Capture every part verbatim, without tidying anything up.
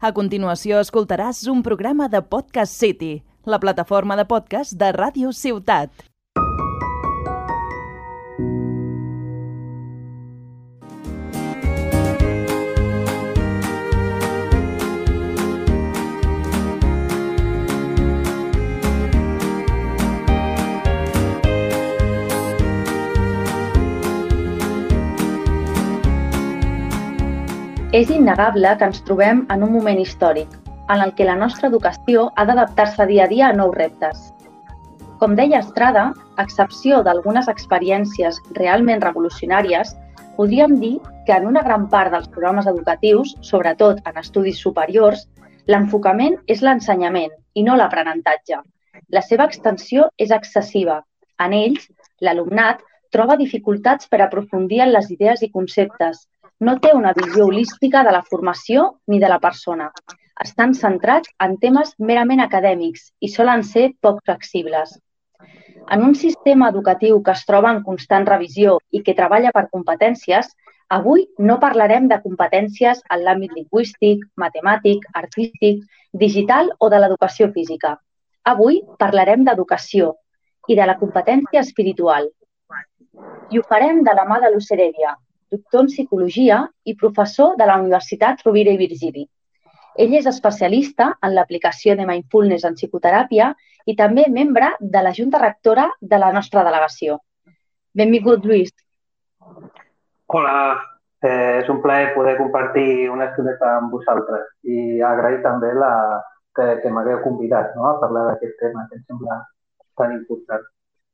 A continuació escoltaràs un programa de Podcast City, la plataforma de podcast de Ràdio Ciutat. És innegable que ens trobem en un moment històric, en el que la nostra educació ha d'adaptar-se dia a dia a nous reptes. Com deia Estrada, a excepció d'algunes experiències realment revolucionàries, podríem dir que en una gran part dels programes educatius, sobretot en estudis superiors, l'enfocament és l'ensenyament i no l'aprenentatge. La seva extensió és excessiva. En ells, l'alumnat troba dificultats per aprofundir en les idees i conceptes. No té una visió holística de la formació ni de la persona. Estan centrats en temes merament acadèmics i solen ser poc flexibles. En un sistema educatiu que es troba en constant revisió i que treballa per competències, avui no parlarem de competències en l'àmbit lingüístic, matemàtic, artístic, digital o de l'educació física. Avui parlarem d'educació i de la competència espiritual. I ho farem de la mà de Luis Heredia, doctor en Psicologia i professor de la Universitat Rovira i Virgili. Ell és especialista en l'aplicació de Mindfulness en psicoteràpia i també membre de la Junta Rectora de la nostra delegació. Benvingut, Lluís. Hola, eh, és un plaer poder compartir una estoneta amb vosaltres i agrair també la, que, que m'hagueu convidat, no?, a parlar d'aquest tema que em sembla tan important.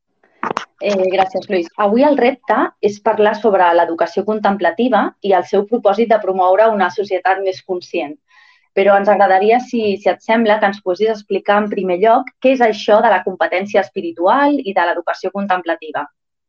Eh, gràcies, Lluís. Avui el repte és parlar sobre l'educació contemplativa i el seu propòsit de promoure una societat més conscient. Però ens agradaria, si, si et sembla, que ens poguessis explicar en primer lloc què és això de la competència espiritual i de l'educació contemplativa.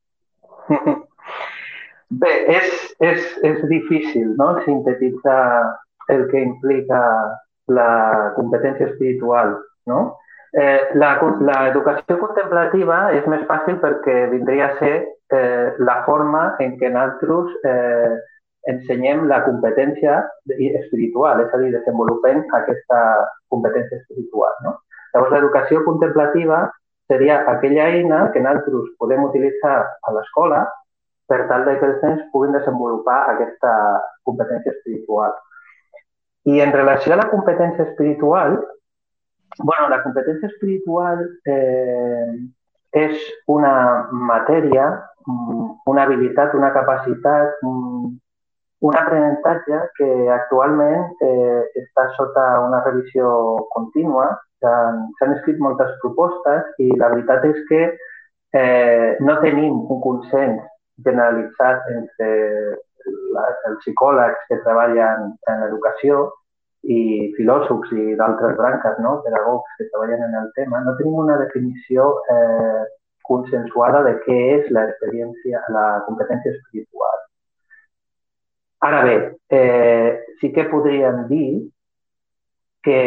Bé, és, és, és difícil, no?, sintetitzar el que implica la competència espiritual, no? Eh, l'educació contemplativa és més fàcil perquè vindria a ser eh, la forma en què nosaltres eh, ensenyem la competència espiritual, és a dir, desenvolupem aquesta competència espiritual, no? Llavors, l'educació contemplativa seria aquella eina que nosaltres podem utilitzar a l'escola per tal que els nens puguin desenvolupar aquesta competència espiritual. I en relació a la competència espiritual, Bueno, la competència espiritual eh, és una matèria, una habilitat, una capacitat, un, un aprenentatge que actualment eh, està sota una revisió contínua. S'han escrit moltes propostes i la veritat és que eh, no tenim un consens generalitzat entre la, els psicòlegs que treballen en l'educació i filòsofs i d'altres branques, no?, pedagogs que treballen en el tema. No tenim una definició eh, consensuada de què és l'experiència, la competència espiritual. Ara bé, eh, sí que podríem dir que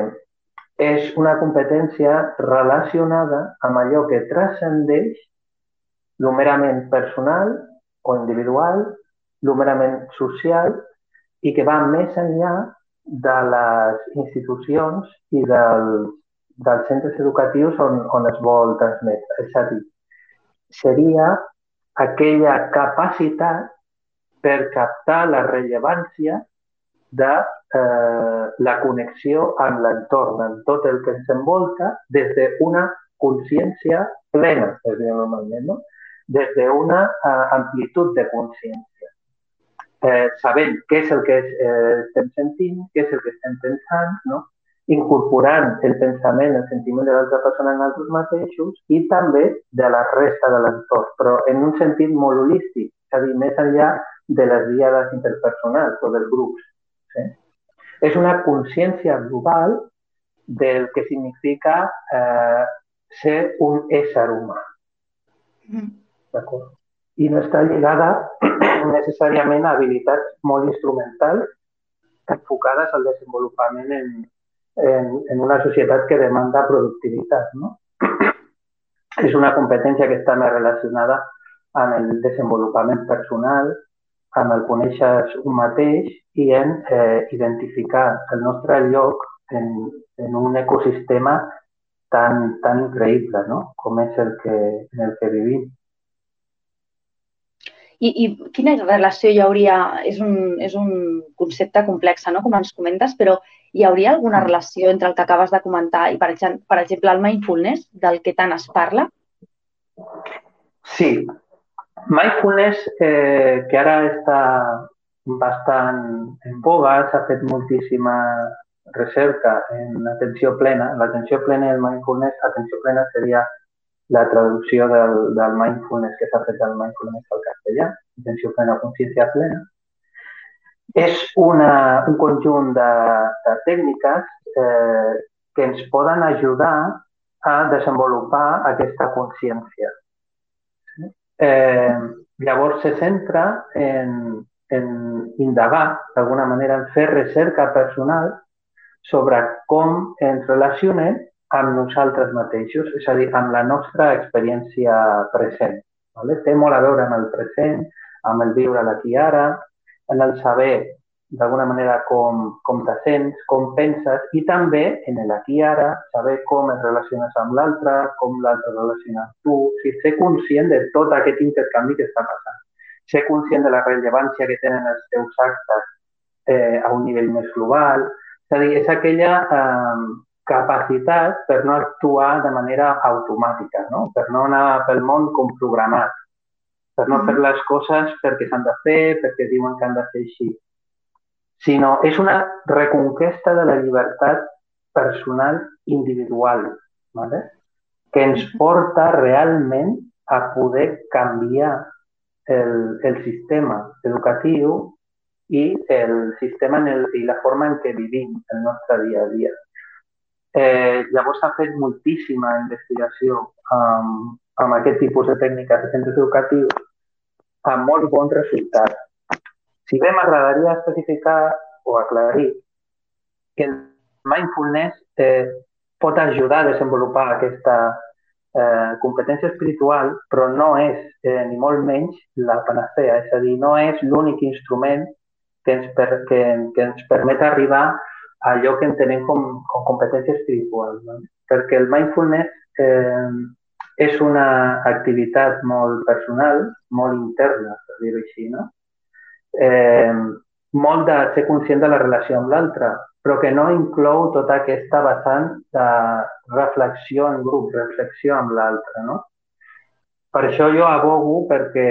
és una competència relacionada amb allò que transcendeix lo merament personal o individual, lo merament social i que va més enllà de les institucions i del, dels centres educatius on, on es vol transmetre. És a dir, seria aquella capacitat per captar la rellevància de eh, la connexió amb l'entorn, amb tot el que ens envolta, des d'una consciència plena, es diu normalment, no? Des d'una eh, amplitud de consciència. Eh, sabent què és el que eh, estem sentint, què és el que estem pensant, no? Incorporant el pensament, el sentiment de l'altra persona en nosaltres mateixos i també de la resta de l'entorn, però en un sentit molt holístic, és a dir, més enllà de les diades interpersonals o dels grups. Sí? És una consciència global del que significa eh, ser un ésser humà. D'acord? I no està lligada necessàriament a habilitats molt instrumentals enfocades al desenvolupament en, en, en una societat que demanda productivitat, no? És una competència que està més relacionada amb el desenvolupament personal, amb el conèixer un mateix i en eh, identificar el nostre lloc en, en un ecosistema tan, tan increïble, no? Com és el que, en el que vivim. I, i quina relació hi hauria? És un, és un concepte complex, no?, com ens comentes, però hi hauria alguna relació entre el que acabes de comentar i, per exemple, per exemple el mindfulness, del que tant es parla? Sí. Mindfulness, eh, que ara està bastant en boga, s'ha fet moltíssima recerca en atenció plena. L'atenció plena i el mindfulness, atenció plena seria la traducció del, del mindfulness que s'ha fet del mindfulness al castellà, atenció plena o consciència plena. És una, un conjunt de, de tècniques eh, que ens poden ajudar a desenvolupar aquesta consciència. Eh, llavors se centra en, en indagar, d'alguna manera, en fer recerca personal sobre com ens relacionem amb nosaltres mateixos, és a dir, amb la nostra experiència present. Vale? Té molt a veure amb el present, amb el viure l'aquí i ara, en el saber, d'alguna manera, com, com te sents, com penses, i també en l'aquí i ara, saber com es relaciones amb l'altre, com l'altre relaciona amb tu, o sigui, ser conscient de tot aquest intercanvi que està passant, ser conscient de la rellevància que tenen els teus actes eh, a un nivell més global. És a dir, és aquella eh, capacitat per no actuar de manera automàtica, no? Per no anar pel món com programat, per no fer les coses perquè s'han de fer, perquè diuen que han de ser així, sinó és una reconquesta de la llibertat personal individual, ¿vale? Que ens porta realment a poder canviar el, el sistema educatiu i el sistema en el, i la forma en què vivim el nostre dia a dia. Eh, llavors s'ha fet moltíssima investigació amb, amb aquest tipus de tècniques de centres educatius amb molt bons resultats. Si bé m'agradaria especificar o aclarir que el mindfulness eh, pot ajudar a desenvolupar aquesta eh, competència espiritual, però no és eh, ni molt menys la panacea, és a dir, no és l'únic instrument que ens, per, que, que ens permet arribar a allò que entenem com, com competència espiritual. No? Perquè el mindfulness eh, és una activitat molt personal, molt interna, per dir-ho així, no? Eh, molt de ser conscient de la relació amb l'altre, però que no inclou tota aquesta vessant de reflexió en grup, reflexió amb l'altre, no? Per això jo abogo perquè,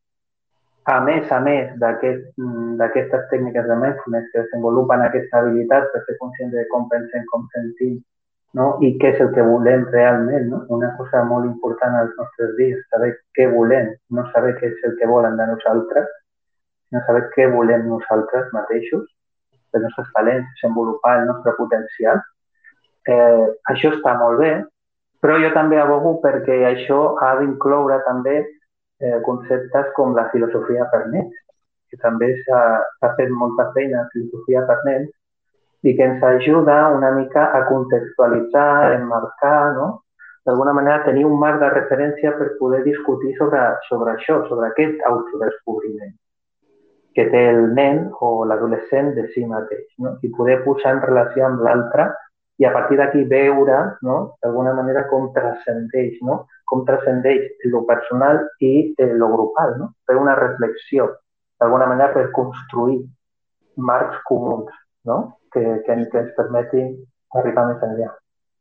a més a més d'aquestes aquest, tècniques de mindfulness que desenvolupen aquesta habilitat per ser conscient de com pensem, com sentim, no? I què és el que volem realment, no? Una cosa molt important als nostres dies, saber què volem, no saber què és el que volen de nosaltres, no saber què volem nosaltres mateixos, els nostres talents, desenvolupar el nostre potencial. Eh, això està molt bé, però jo també abogo perquè això ha d'incloure també eh, conceptes com la filosofia per nens, que també s'ha fet molta feina en filosofia per nens i que ens ajuda una mica a contextualitzar, emmarcar, no? D'alguna manera tenir un marc de referència per poder discutir sobre, sobre això, sobre aquest autodescobriment que té el nen o l'adolescent de si mateix, no? I poder posar en relació amb l'altre i a partir d'aquí veure, no? D'alguna manera com transcendeix, no? Com transcendeix lo personal i lo grupal, no? Fer una reflexió, d'alguna manera per construir marcs comuns, no? Que, que, que ens permetin arribar més enllà.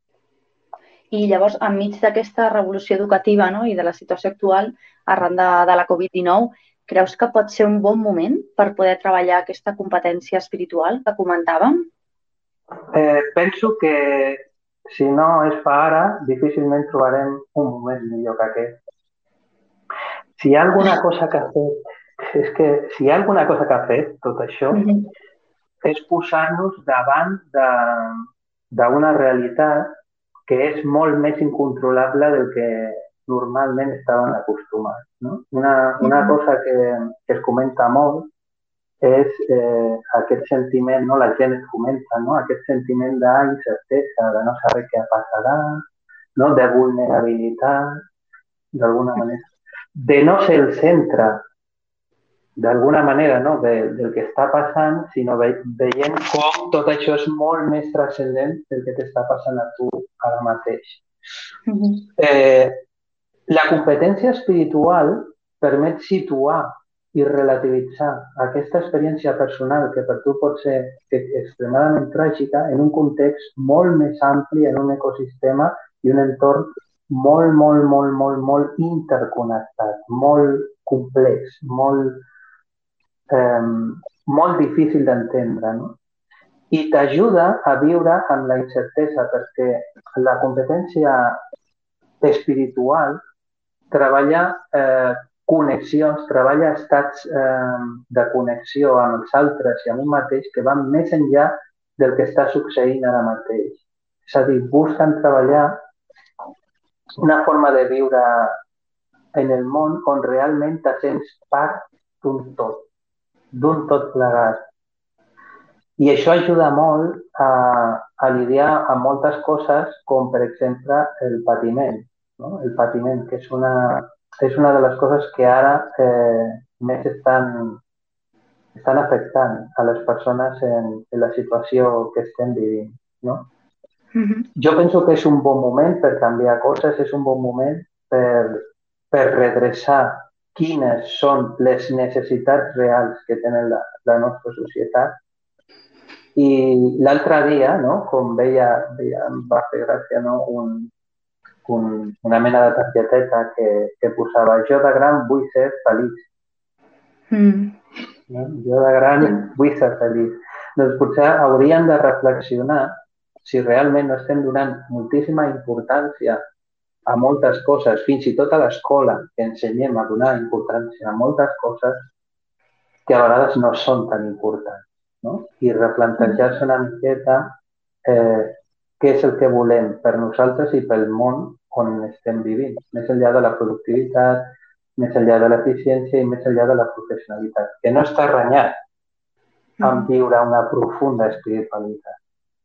I llavors, enmig d'aquesta revolució educativa, no? I de la situació actual arran de, de la covid dinou, creus que pot ser un bon moment per poder treballar aquesta competència espiritual que comentàvem? Eh, penso que si no es fa ara, difícilment trobarem un moment millor que aquest. Si hi ha alguna cosa que ha fet, és que si hi ha alguna cosa que ha fet tot això, mm-hmm. és posar-nos davant d'una realitat que és molt més incontrolable del que normalment estaven acostumats. No? Una, una cosa que, que es comenta molt és eh, aquest sentiment, no? La gent es comenta, no? Aquest sentiment d'incertesa, de no saber què passarà, no? De vulnerabilitat, d'alguna manera. De no ser el centre d'alguna manera, no? de, del que està passant, sinó ve, veient com tot això és molt més transcendent del que t'està passant a tu ara mateix. Mm-hmm. Eh, la competència espiritual permet situar i relativitzar aquesta experiència personal que per tu pot ser extremadament tràgica en un context molt més ampli, en un ecosistema i un entorn molt, molt, molt, molt, molt interconnectat, molt complex, molt, eh, molt difícil d'entendre, no? I t'ajuda a viure amb la incertesa perquè la competència espiritual treballa eh, connexions, treballa estats eh, de connexió amb els altres i amb un mateix que van més enllà del que està succeint ara mateix. És a dir, busquen treballar una forma de viure en el món on realment te sents part d'un tot, d'un tot plegat. I això ajuda molt a, a lidiar amb moltes coses, com per exemple el patiment. No? El patiment, que és una, és una de les coses que ara eh, més estan, estan afectant a les persones en, en la situació que estem vivint. No? Mm-hmm. Jo penso que és un bon moment per canviar coses, és un bon moment per, per redreçar quines són les necessitats reals que tenen la, la nostra societat. I l'altre dia, no, com veia, veia, em va fer gràcia, no, un, un, una mena de targeteta que, que posava jo de gran vull ser feliç. Mm. No? Jo de gran vull ser feliç. Doncs potser hauríem de reflexionar si realment no estem donant moltíssima importància a moltes coses, fins i tot a l'escola, que ensenyem a donar importància a moltes coses que a vegades no són tan importants. No? I replantejar-se una miqueta eh, què és el que volem per nosaltres i pel món on estem vivint, més enllà de la productivitat, més enllà de l'eficiència i més enllà de la professionalitat, que no està renyat amb viure una profunda espiritualitat.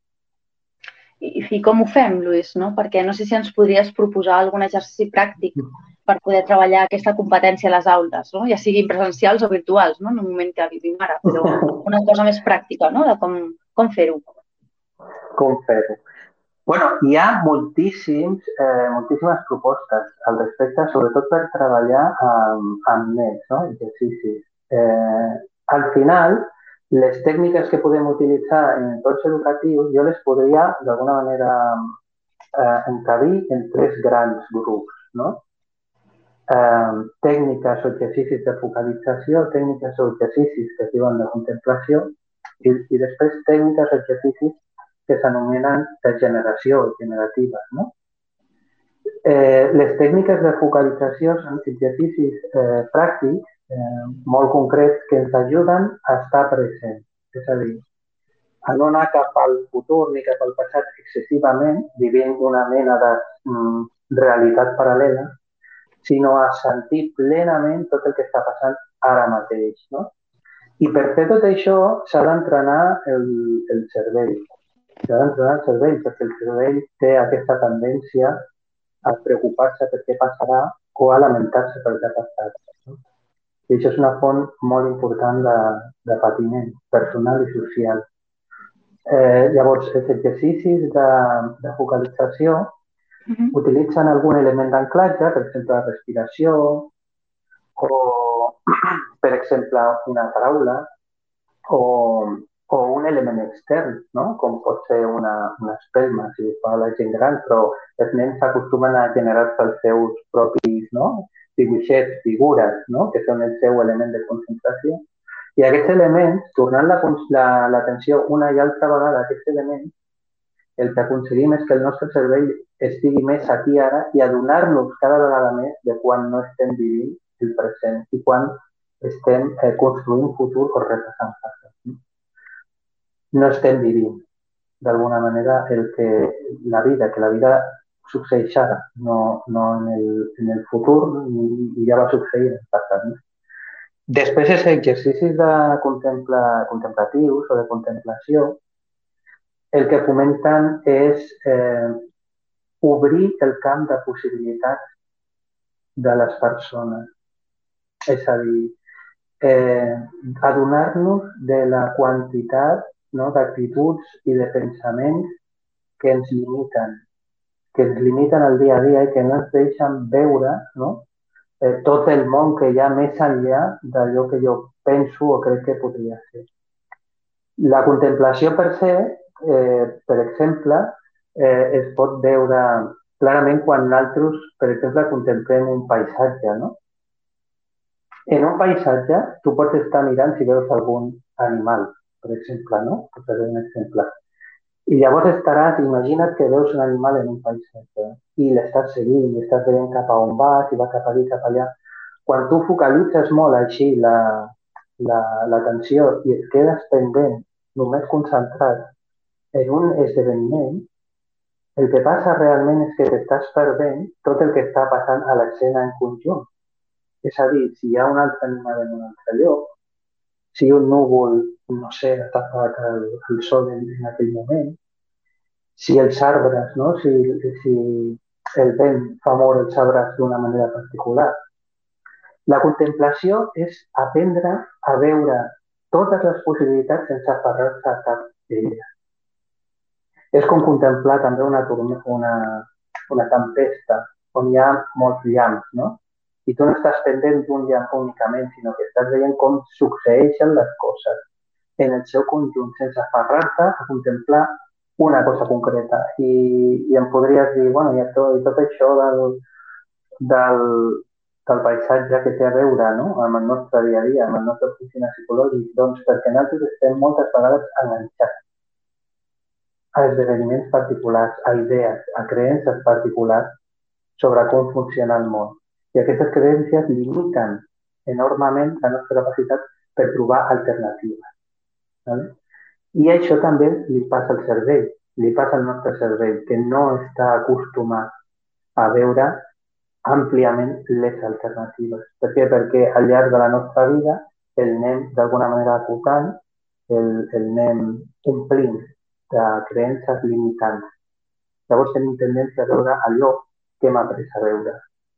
I, i com ho fem, Lluís? No? Perquè no sé si ens podries proposar algun exercici pràctic per poder treballar aquesta competència a les aules, no? Ja siguin presencials o virtuals, no? En un moment que vivim ara, però una cosa més pràctica, no? De com, com fer-ho. Com fer-ho. Bueno, hi ha moltíssims, eh, moltíssimes propostes al respecte, sobretot per treballar amb, amb nens, no? Exercicis. Eh, al final, les tècniques que podem utilitzar en entorns educatius, jo les podria d'alguna manera eh, encabir en tres grans grups, no? Eh, tècniques o exercicis de focalització, tècniques o exercicis que es diuen de contemplació i, i després tècniques o exercicis que s'anomenen de generació generativa. No? Eh, les tècniques de focalització són exercicis eh, pràctics eh, molt concrets que ens ajuden a estar presents, és a dir, a no anar cap al futur ni cap al passat excessivament, vivint una mena de mm, realitat paral·lela, sinó a sentir plenament tot el que està passant ara mateix. No? I per fer tot això s'ha d'entrenar el, el cervell. S'ha d'entrenar el cervell perquè el cervell té aquesta tendència a preocupar-se per què passarà o a lamentar-se per què ha passat. No? I això és una font molt important de, de patiment personal i social. Eh, llavors, els exercicis de, de focalització Uh-huh. utilitzen algun element d'anclatge, per exemple la respiració o, per exemple, una paraula o, o un element extern, no? Com pot ser una, una espelma, si fa la gent gran, però els nens s'acostumen a generar-se els seus propis, no? dibuixets, figures, no? Que són el seu element de concentració. I aquests elements, tornant l'atenció la, una i altra vegada a aquests elements, el que aconseguim és que el nostre cervell estigui més aquí ara i adonar-nos cada vegada més de quan no estem vivint el present i quan estem eh, construint futur o repassant passat. No estem vivint d'alguna manera el que la vida, que la vida succeeix ara, no, no en, el, en el futur i, i ja va succeir en el passat. No? Després, els exercicis de contempla, contemplatius o de contemplació el que fomenten és eh, obrir el camp de possibilitats de les persones. És a dir, eh, adonar-nos de la quantitat, no, d'actituds i de pensaments que ens limiten, que ens limiten al dia a dia i que no ens deixen veure, no, eh, tot el món que hi ha més enllà d'allò que jo penso o crec que podria ser. La contemplació per se, eh, per exemple, eh, es pot veure clarament quan nosaltres, per exemple, contemplem un paisatge, no? En un paisatge, tu pots estar mirant si veus algun animal, per exemple, no? Per fer un exemple. I llavors estaràs, imagina't que veus un animal en un paisatge i l'estàs seguint, i estàs veient cap a on vas, i va cap allà, cap allà. Quan tu focalitzes molt així l'atenció la, la, i et quedes pendent, només concentrat en un esdeveniment, el que passa realment és que t'estàs perdent tot el que està passant a l'escena en conjunt. És a dir, si hi ha un altre animal en un altre lloc, si un núvol, no sé, ha tapat el, el sol en, en aquell moment, si els arbres, no? si, si el vent fa moure els arbres d'una manera particular. La contemplació és aprendre a veure totes les possibilitats sense aferrar-se a cap d'elles. És com contemplar també una, una, una tempesta on hi ha molts llamps, no? I tu no estàs pendent d'un llamp únicament, sinó que estàs veient com succeeixen les coses en el seu conjunt, sense aferrar-te a contemplar una cosa concreta. I, i em podries dir, bueno, i tot, i tot això del, del, del paisatge que té a veure, no? Amb el nostre dia a dia, amb el nostre oficina psicològic, doncs perquè nosaltres estem moltes vegades enganxats a esdeveniments particulars, a idees, a creences particulars sobre com funciona el món. I aquestes creences limiten enormement la nostra capacitat per trobar alternatives. ¿Vale? I això també li passa al cervell, li passa al nostre cervell, que no està acostumat a veure àmpliament les alternatives. Per què? Perquè al llarg de la nostra vida el anem d'alguna manera acotant, el, el anem omplint de creences limitants. Llavors tenim tendència a veure allò que hem après a veure.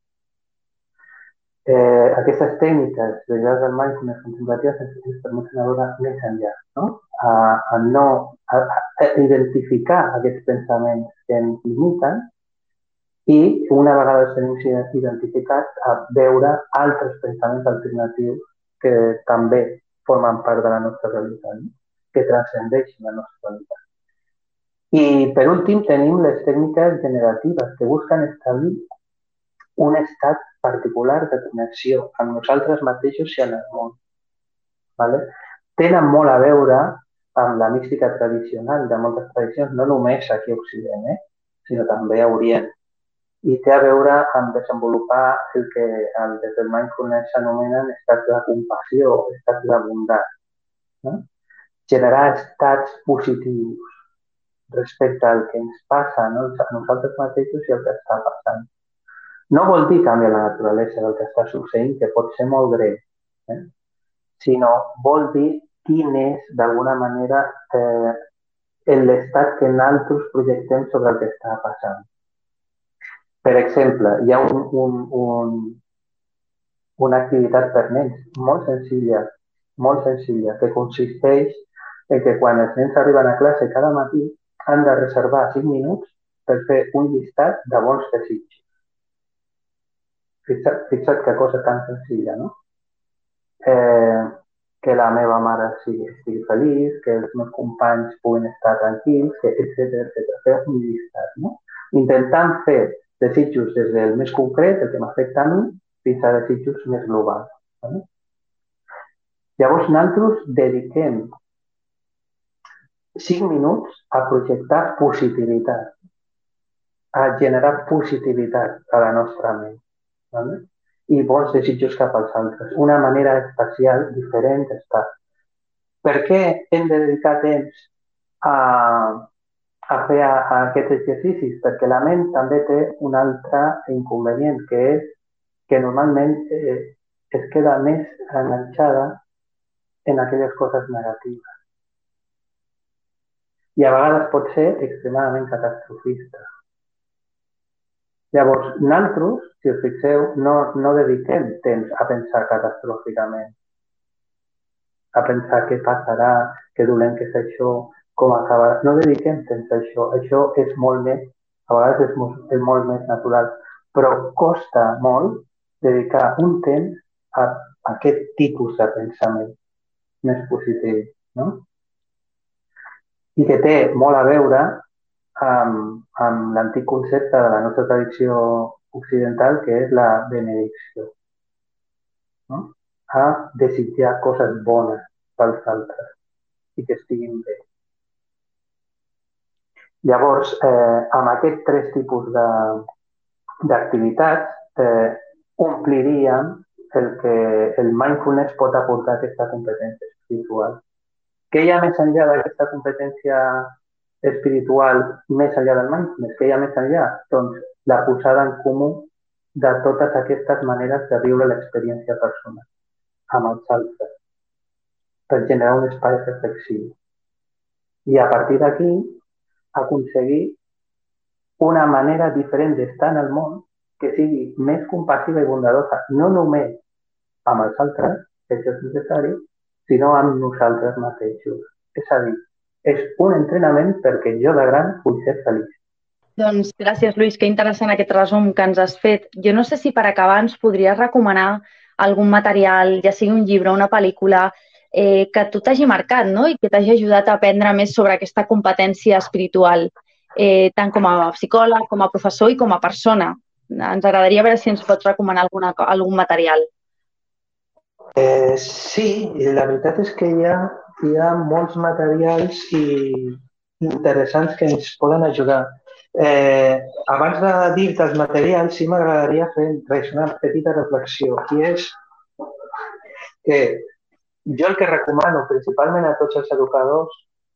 Eh, aquestes tècniques de del mindfulness contemplatives ens permeten veure més enllà, no? A, a, no, a, a identificar aquests pensaments que ens limiten i una vegada els tenim identificats a veure altres pensaments alternatius que també formen part de la nostra realitat, no? Que transcendeixen la nostra realitat. I per últim tenim les tècniques generatives que busquen establir un estat particular de connexió amb nosaltres mateixos i amb el món. ¿Vale? Tenen molt a veure amb la mística tradicional de moltes tradicions, no només aquí a Occident, eh? sinó també a Orient. I té a veure amb desenvolupar el que des del mindfulness s'anomenen estats de compassió, estats d'abundància. No? Generar estats positius respecte al que ens passa, no? a nosaltres mateixos i el que està passant. No vol dir canviar la naturalesa del que està succeint, que pot ser molt greu, eh? sinó vol dir quin és, d'alguna manera, eh, l'estat que nosaltres projectem sobre el que està passant. Per exemple, hi ha un, un, un, una activitat per nens molt senzilla, molt senzilla, que consisteix en que quan els nens arriben a classe cada matí han de reservar cinc minuts per fer un llistat de bons desitjos. Fixa't, fixa't que cosa tan senzilla, no? Eh, que la meva mare sigui, estigui feliç, que els meus companys puguin estar tranquils, que etcètera etcètera. Fer un llistat, no? Intentant fer desitjos des del més concret, el que m'afecta a mi, fins a desitjos més globals. ¿Vale? Llavors, nosaltres dediquem cinc minuts a projectar positivitat, a generar positivitat a la nostra ment. ¿Vale? I bons desitjos cap als altres. Una manera especial, diferent està. Per què hem de dedicar temps a, a fer a, a aquests exercicis? Perquè la ment també té un altre inconvenient, que és que normalment eh, es queda més enganxada en aquelles coses negatives. I a vegades pot ser extremadament catastrofista. Llavors, nosaltres, si us fixeu, no, no dediquem temps a pensar catastròficament. a pensar què passarà, què dolent que és això, com acabarà. No dediquem temps a això. Això és molt més, a vegades és molt, és molt més natural, però costa molt dedicar un temps a, a aquest tipus de pensament més positiu, no? I que té molt a veure amb, amb l'antic concepte de la nostra tradició occidental, que és la benedicció, no? A desitjar coses bones pels altres i que estiguin bé. Llavors, eh, amb aquests tres tipus de, d'activitats, eh, ompliríem el que el mindfulness pot aportar a aquesta competència espiritual. Què hi ha més enllà d'aquesta competència espiritual, més enllà del mindfulness? Què hi ha més enllà? Doncs la posada en comú de totes aquestes maneres de viure l'experiència personal amb els altres, per generar un espai reflexiu. I a partir d'aquí, aconseguir una manera diferent d'estar en el món que sigui més compassiva i bondadosa, no només amb els altres, que això és necessari, sinó amb nosaltres mateixos. És a dir, és un entrenament perquè jo de gran vull ser feliç. Doncs gràcies, Lluís, que interessant aquest resum que ens has fet. Jo no sé si per acabar ens podries recomanar algun material, ja sigui un llibre o una pel·lícula, eh, que tu t'hagi marcat, no? I que t'hagi ajudat a aprendre més sobre aquesta competència espiritual, eh, tant com a psicòleg, com a professor i com a persona. Ens agradaria veure si ens pots recomanar alguna, algun material. Eh, sí, la veritat és que hi ha, hi ha molts materials i interessants que ens poden ajudar. Eh, abans de dir-te els materials, sí m'agradaria fer una petita reflexió, i és que jo el que recomano principalment a tots els educadors,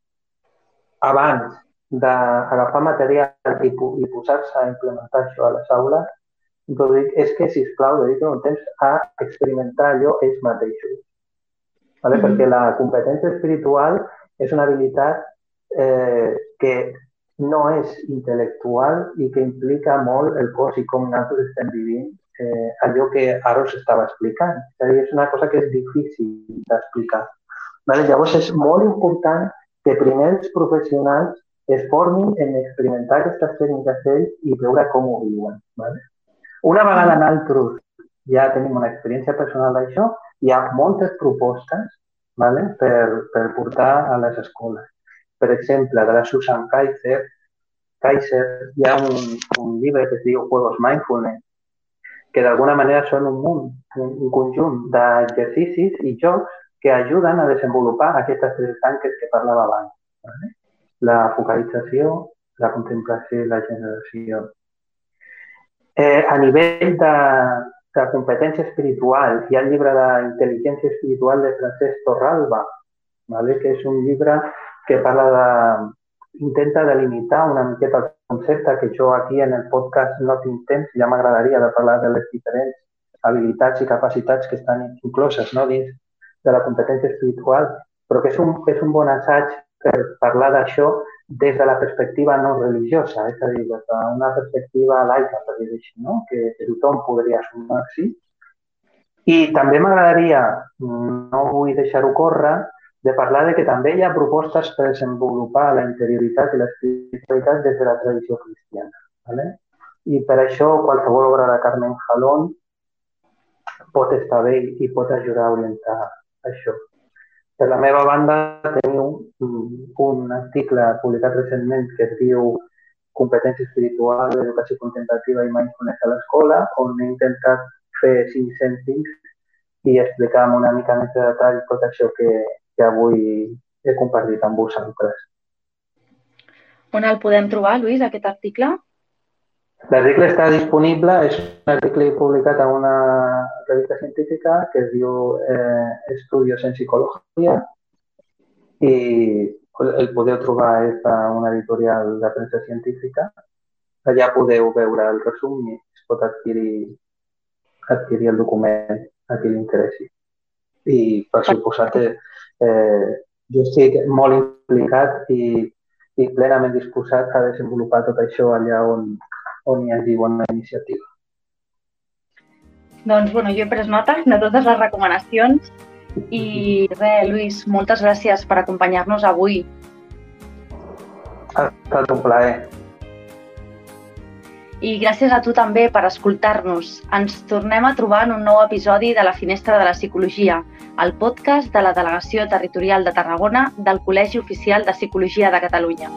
abans d'agafar material i, i posar-se a implementar això a les aules, és que, sisplau, dediquin un temps a experimentar allò ells mateixos. ¿Vale? Mm-hmm. Perquè la competència espiritual és una habilitat eh, que no és intel·lectual i que implica molt el cos i com nosaltres estem vivint eh, allò que ara us estava explicant. És a dir, és una cosa que és difícil d'explicar. ¿Vale? Llavors és molt important que primer els professionals es formin en experimentar aquestes tècniques ells i veure com ho viuen. ¿Vale? Una vegada nosaltres ja tenim una experiència personal d'això, hi ha moltes propostes, ¿vale? per, per portar a les escoles. Per exemple, de la Susan Kaiser, Kaiser hi ha un, un llibre que es diu Juegos Mindfulness, que d'alguna manera són un munt, un, un conjunt d'exercicis i jocs que ajuden a desenvolupar aquestes tres tanques que parlava abans. ¿Vale? La focalització, la contemplació i la generació. Eh, a nivell de, de competència espiritual, hi ha el llibre d'Intel·ligència Espiritual de Francesc Torralba, ¿vale? Que és un llibre que parla de... intenta delimitar una miqueta el concepte que jo aquí en el podcast no tinc temps, ja m'agradaria de parlar de les diferents habilitats i capacitats que estan incloses, no? Dins de la competència espiritual, però que és un, és un bon assaig per parlar d'això des de la perspectiva no religiosa, és a dir, des d'una perspectiva laica, per dir així, no? Que tothom podria assumir-s'hi. I també m'agradaria, no vull deixar-ho córrer, de parlar de que també hi ha propostes per desenvolupar la interioritat i l'espiritualitat des de la tradició cristiana. ¿Vale? I per això qualsevol obra de Carmen Jalón pot estar bé i pot ajudar a orientar això. Per la meva banda, teniu un article publicat recentment que es diu Competència espiritual, educació contemplativa i mindfulness a l'escola, on he intentat fer cinc cèntims i explicar amb una mica més de detall tot això que, que avui he compartit amb vosaltres. On el podem trobar, Lluís, aquest article? L'article està disponible, és un article publicat a una revista científica que es diu eh, Estudios en Psicología i el podeu trobar a una editorial de premsa científica. Allà podeu veure el resum i es pot adquirir, adquirir el document a qui li interessi. I, per suposat, eh, jo estic molt implicat i, i plenament disposat a desenvolupar tot això allà on on hi hagi bona iniciativa. Doncs, bueno, jo he pres nota de totes les recomanacions I res, Lluís, moltes gràcies per acompanyar-nos avui. Ha estat un plaer. I gràcies a tu també per escoltar-nos. Ens tornem a trobar en un nou episodi de La Finestra de la Psicologia, el podcast de la Delegació Territorial de Tarragona del Col·legi Oficial de Psicologia de Catalunya.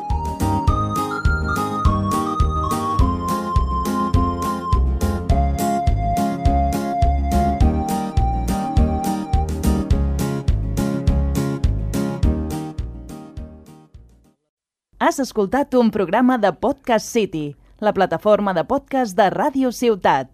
Has escoltat un programa de Podcast City, la plataforma de podcast de Ràdio Ciutat.